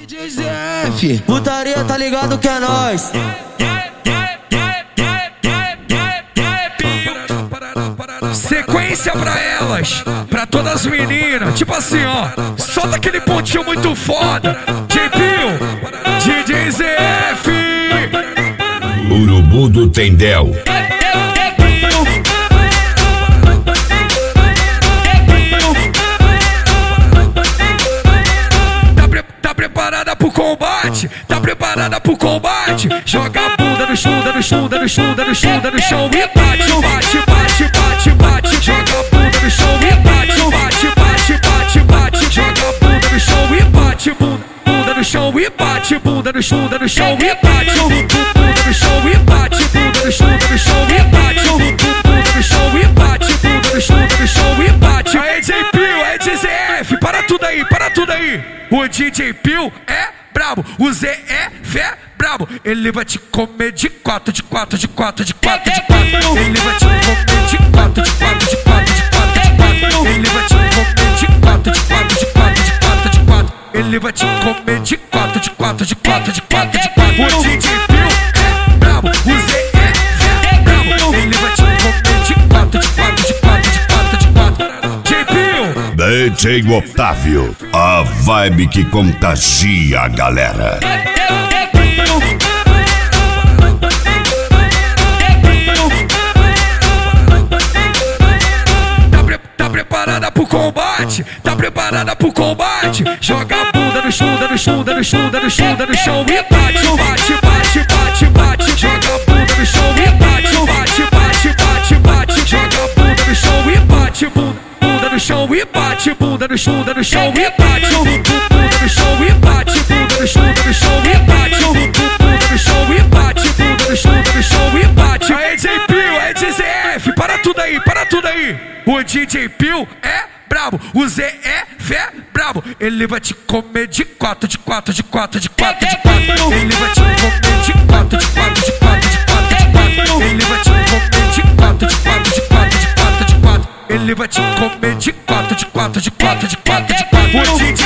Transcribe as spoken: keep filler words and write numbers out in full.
D J Z F, putaria, tá ligado que é nóis. Sequência pra elas, pra todas as meninas. Tipo assim, ó, solta aquele pontinho muito foda. J P, D J Z F, Urubu do Tendel. Tá preparada pro combate? Tá preparada pro combate? Joga a bunda no chão, no chão, no chão, no chão, no chão e bate, bate, bate, bate, bate. Joga a bunda no chão e bate, bate, bate, bate, bate. Joga a bunda no chão e bate, bunda, bunda no chão e bate, bunda no chão, no chão e bate, bunda no chão e bate, bunda no chão, no chão e bate, bunda no chão e bate, bunda no chão, no chão e bate. Aí J P, aí D J Z F, para tudo aí, para tudo aí. O D J Pio é brabo, o Z F é brabo. Ele vai te comer de quatro, de quatro, de quatro, de quatro, de quatro. Ele vai te comer de quatro, de quatro, de quatro, de quatro, de quatro. Ele vai te comer de quatro, de quatro, de quatro, de quatro, de quatro. Ele vai te comer de quatro, de quatro, de quatro, de quatro, de quatro. O D J Pio é brabo, o Z F é brabo. Ele vai te comer de quatro, de quatro, de quatro, de quatro, de quatro. J Pio, D J Otávio, a vibe que contagia a galera. Tá, pre tá preparada pro combate? Tá preparada pro combate? Joga a bunda no chão, no chão, no chão, no chão, no chão e bate, bate, bate, bate, bate. Joga a bunda no chão e bate, bate, bate, bate, bate. Joga a bunda no chão e bate, bunda no chão e bate, bunda no chão, no chão e bate, bunda no chão e bate, bunda no chão, no chão e bate, bunda no chão e bate, bunda no chão, no chão e bate. Aí J P, aí D J Z F, para tudo aí, para tudo aí. O D J Pio é brabo, o Z F é brabo. Ele vai te comer de quatro, de quatro, de quatro, de quatro, de quatro. Ele vai te comer de quatro, de quatro, de quatro, de quatro, de quatro. Ele vai te comer de quatro, de quatro, de quatro, de quatro, de quatro. Ele vai te comer de quatro, de quatro, de quatro, de quatro, de quatro. O D J